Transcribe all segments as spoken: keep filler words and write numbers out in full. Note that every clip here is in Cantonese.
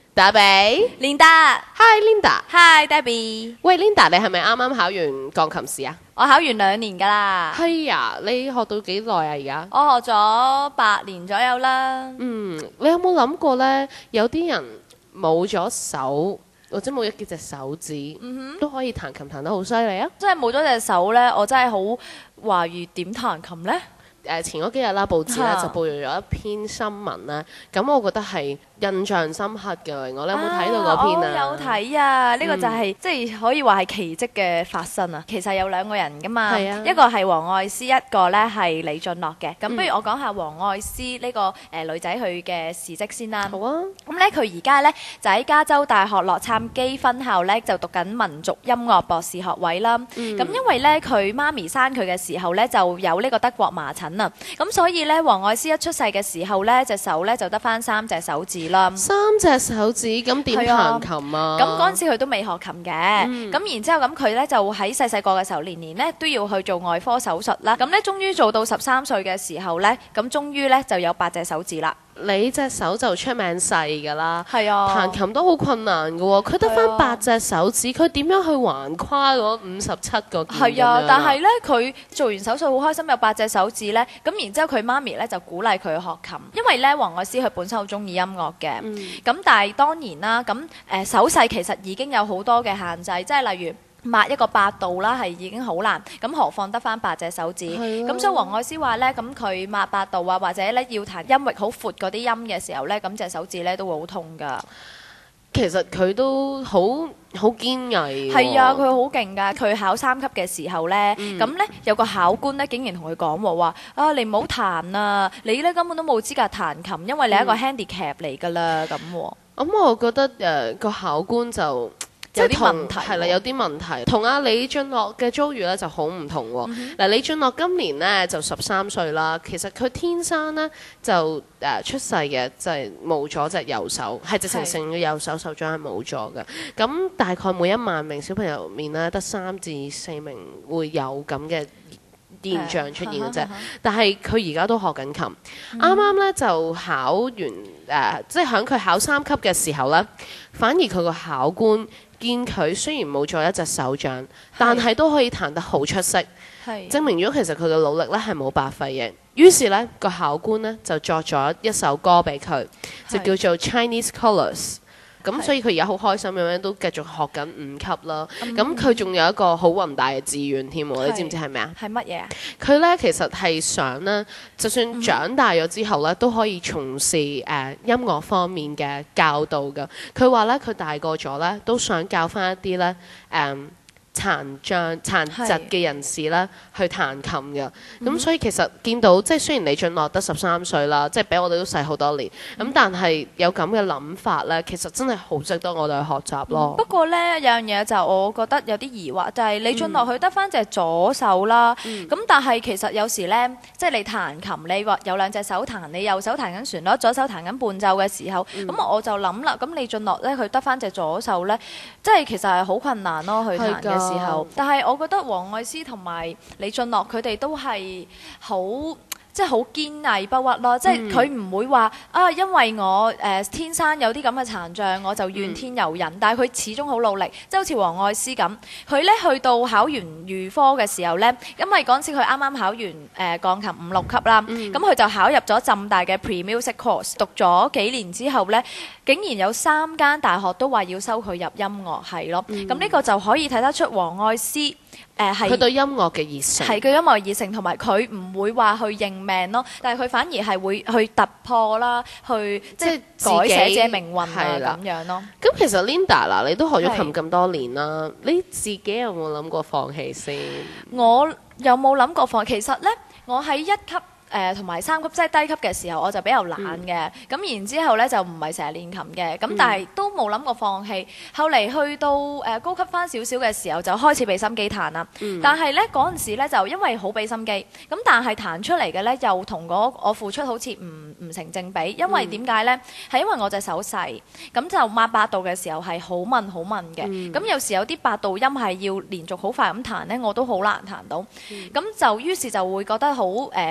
打俾 Linda，Hi Linda，Hi Debbie。 喂 Linda，你係咪啱啱考完鋼琴試啊？ 我考完兩年㗎啦。 係啊，你學到幾耐啊？而家我學咗八年左右啦。 嗯，你有冇諗過呢？有啲人冇咗手或者冇咗幾隻手指，嗯、都可以彈琴彈得好犀利啊！ 真係冇咗隻手呢，我真係好懷疑點彈琴呢？ 誒前嗰幾日啦，報紙咧就報咗一篇新聞咧，咁我覺得係印象深刻嘅。我你有冇睇到嗰篇啊？ 我有睇啊！呢個就係即係可以話係奇蹟嘅發生啊！其實有兩個人噶嘛，一個係黃愛詩，一個咧係李俊樂嘅。咁不如我講下黃愛詩呢個誒女仔佢嘅事蹟先啦。 好啊！ 咁咧佢而家咧就喺加州大學洛杉磯分校咧就讀緊民族音樂博士學位啦。咁因為咧佢媽咪生佢嘅時候咧就有呢個德國麻疹啊，咁所以咧黃愛詩一出世嘅時候咧隻手咧就得返三隻手指啦。 三隻手指咁點彈琴啊？ 咁嗰陣時佢都未學琴嘅，咁、嗯、然之後咁佢咧就喺細細個嘅時候，年年咧都要去做外科手術啦。咁咧終於做到十三歲嘅時候咧，咁終於咧就有八隻手指啦。 你隻手就出名細㗎啦， 係啊， 彈琴都好困難㗎喎。佢得返八隻手指，佢點樣去橫跨嗰五十七個鍵？ 係啊，但係咧佢做完手術好開心，有八隻手指咧。咁然之後佢媽咪咧就鼓勵佢學琴，因為咧黃愛詩佢本身好中意音樂嘅。咁、嗯、但係當然啦，咁誒、呃、手勢其實已經有好多嘅限制，即係例如抹一個八度啦，係已經好難，咁何況得返八隻手指？咁所以黃愛詩話咧，咁佢抹八度啊，或者咧要彈音域好闊嗰啲音嘅時候咧，咁隻手指咧都會好痛㗎。 其實佢都好好堅毅。 係啊，佢好勁㗎。佢考三級嘅時候咧，咁、嗯、咧有個考官咧竟然同佢講喎話啊，你唔好彈啊，你咧根本都冇資格彈琴，因為你係一個 handicap 嚟㗎啦咁。咁、 嗯、我覺得誒個、呃、考官就。 有啲問題係啦，有啲問題，同阿李俊樂嘅遭遇咧就好唔同喎。嗱、嗯，李俊樂今年呢就十三歲啦，其實佢天生呢就誒、呃、出世嘅就係冇咗隻右手，係直情成個右手手掌係冇咗嘅。咁大概每一萬名小朋友入面呢，得三至四名會有咁嘅現象出現嘅啫。但係佢而家都學緊琴，啱啱咧就考完誒、呃，即係喺佢考三級嘅時候呢，反而佢個考官見佢雖然冇咗一隻手掌，但係都可以彈得好出色，證明咗其實佢嘅努力咧係冇白費嘅。於是呢個考官呢就作咗一首歌俾佢，就叫做 Chinese Colors。咁所以佢而家好開心咁樣都繼續學緊五級啦。咁佢仲有一個好宏大嘅志願添喎，你知唔知係咩啊？ 係乜嘢啊？ 佢咧其實係想咧，就算長大咗之後咧，都可以從事誒、呃、音樂方面嘅教導㗎。佢話咧，佢大個咗咧，都想教翻一啲咧誒。嗯殘障殘疾嘅人士咧去彈琴嘅，咁、嗯、所以其實見到即係雖然李俊樂得十三歲啦，即係比我哋都細好多年，咁、嗯、但係有咁嘅諗法咧，其實真係好值得我哋去學習咯。嗯、不過咧有樣嘢就我覺得有啲疑惑，就係、是、李俊樂佢得翻隻左手啦，咁、嗯、但係其實有時咧，即係你彈琴，你話有兩隻手彈，你右手彈緊旋律，左手彈緊伴奏嘅時候，咁、嗯、我就諗啦，咁李俊樂咧佢得翻隻左手咧，即係其實係好困難咯去彈嘅時候，但係我覺得黃愛詩同埋李俊樂佢哋都係好即係好堅毅不屈咯，即係佢唔會話啊，因為我誒、呃、天生有啲咁嘅殘障，我就怨天尤人。嗯、但係佢始終好努力，即係好似黃愛詩咁，佢咧去到考完預科嘅時候咧，因為嗰陣時佢啱啱考完誒、呃、鋼琴五六級啦，咁、嗯、佢就考入咗浸大嘅 Pre-Music Course， 讀咗幾年之後咧，竟然有三間大學都話要收佢入音樂系咯。咁、嗯、呢個就可以睇得出黃愛詩。誒係佢對音樂嘅熱誠，係佢音樂熱誠，同埋佢唔會話去認命咯，但係佢反而係會去突破啦，去即係改寫自己命運啊咁樣咯。咁其實 Linda 嗱，你都學咗琴咁多年啦，你自己有冇諗過放棄先？我有冇諗過放棄？其實咧，我喺一級。誒同埋三級即係低級嘅時候，我就比較懶嘅，咁、嗯、然之後咧就唔係成日練琴嘅，咁、嗯、但係都冇諗過放棄。後嚟去到誒、呃、高級翻少少嘅時候，就開始俾心機彈啦。嗯、但係咧嗰陣時咧就因為好俾心機，咁但係彈出嚟嘅咧又同我付出好似唔唔成正比，因為點解咧？係、嗯、因為我隻手細，咁就抹八度嘅時候係好悶好悶嘅，咁、嗯、有時有啲八度音係要連續好快咁彈咧，我都好難彈到，咁、嗯、就於是就會覺得好誒 frustrate。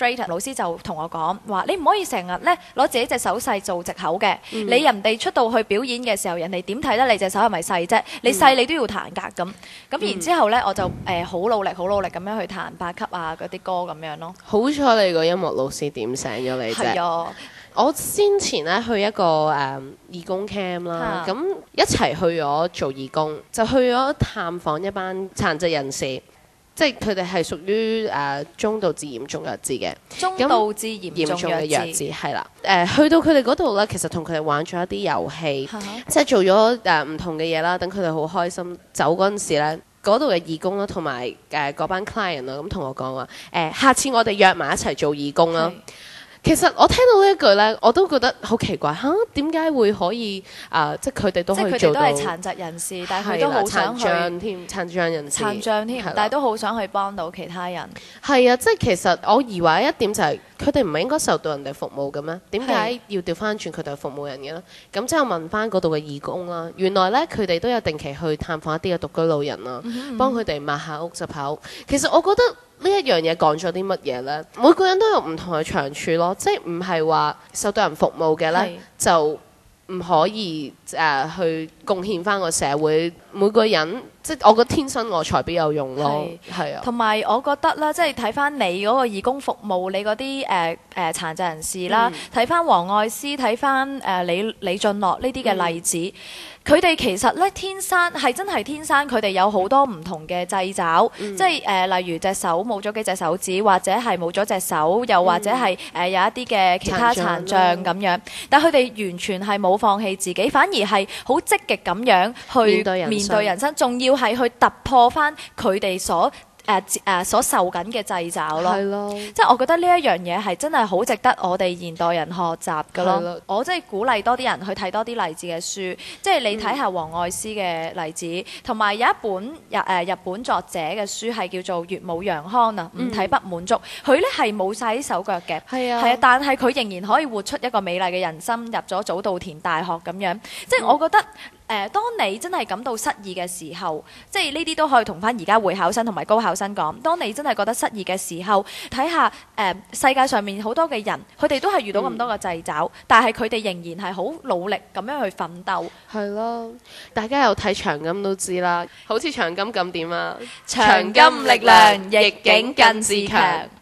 illustrator 老師就同我講話，你唔可以成日咧攞自己隻手勢做藉口嘅。嗯、你人哋出到去表演嘅時候，人哋點睇得你隻手係咪細啫？你細你都要彈格咁。咁、嗯、然之後咧，我就誒好、呃、努力、好努力咁樣去彈八級啊嗰啲歌咁樣咯。好彩你個音樂老師點醒咗你啫。係啊。我先前咧去一個誒、呃、義工 camp 啦，咁、啊、一齊去咗做義工，就去咗探訪一班殘疾人士，即係佢哋係屬於誒、呃、中度至嚴重弱智嘅， 中度至嚴重嘅弱智係啦。誒、呃、去到佢哋嗰度咧，其實同佢哋玩咗一啲遊戲，啊、即係做咗誒唔同嘅嘢啦。等佢哋好開心。走嗰陣時咧，嗰度嘅義工啦，同埋誒嗰班 client 啦，咁同我講話誒，下次我哋約埋一齊做義工啦。其實我聽到呢一句咧，我都覺得好奇怪嚇，點解會可以啊、呃？即係佢哋都可以做到。即係佢哋都係殘疾人士，但係佢都好想去殘障添，殘障人士。殘障添，但係都好想去幫到其他人。係啊，即係其實我疑惑一點就係、是，佢哋唔係應該受到人哋服務嘅咩？點解要調翻轉佢哋係服務人嘅咧？咁之後問翻嗰度嘅義工啦，原來咧佢哋都有定期去探訪一啲嘅獨居老人啦，嗯、幫佢哋抹下屋、執下屋。其實我覺得。呢一樣嘢講咗啲乜嘢呢？每個人都有唔同嘅長處咯，即係唔係話受到人服務嘅呢，就唔可以誒、呃、去貢獻翻個社會。每個人即係我覺得天生我材必有用咯，係啊。同埋我覺得啦，即係睇翻你嗰個義工服務，你嗰啲誒誒殘疾人士啦，睇翻黃愛詩，睇翻誒李李俊樂呢啲嘅例子。嗯佢哋其實咧天生係真係天生，佢哋有好多唔同嘅掣肘，嗯、即係誒、呃、例如隻手冇咗幾隻手指，或者係冇咗隻手，又或者係誒、呃、有一啲嘅其他殘障咁樣。但佢哋完全係冇放棄自己，反而係好積極咁樣去面對人生，仲要係去突破翻佢哋所誒誒、uh, uh, 所受緊嘅掣肘咯，咯即係我覺得呢一樣嘢係真係好值得我哋現代人學習㗎咯。咯我真係鼓勵多啲人去睇多啲勵志嘅書，即係你睇下黃愛詩嘅例子，同埋、嗯、有一本日誒、呃、日本作者嘅書係叫做《月舞陽康》啊，唔睇不滿足。佢咧係冇晒啲手腳嘅，係啊，係啊，但係佢仍然可以活出一個美麗嘅人生，入咗早稻田大學咁樣。即係我覺得。誒、呃，當你真係感到失意嘅時候，即係呢啲都可以同翻而家會考生同埋高考生講。當你真係覺得失意嘅時候，睇下誒世界上面好多嘅人，佢哋都係遇到咁多個掣肘，嗯、但係佢哋仍然係好努力咁樣去奮鬥。係咯，大家有睇長金都知啦，好似長金咁點啊？長金力量，逆境更自強。